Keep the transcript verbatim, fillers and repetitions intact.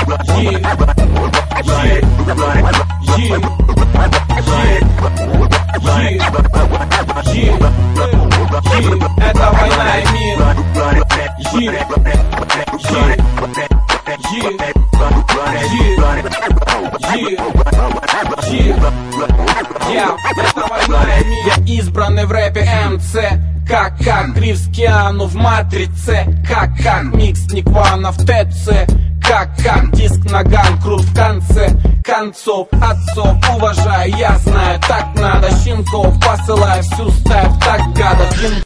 Это война и мир. Я избранный в рэпе эм цэ. Как, как Ривз Киану в Матрице. Как, как микс Никвана в тэ цэ. Как, как диск Наган крут в конце концов. Отцов уважаю, я знаю, так надо. Щенков посылаю всю стаю, так гадов.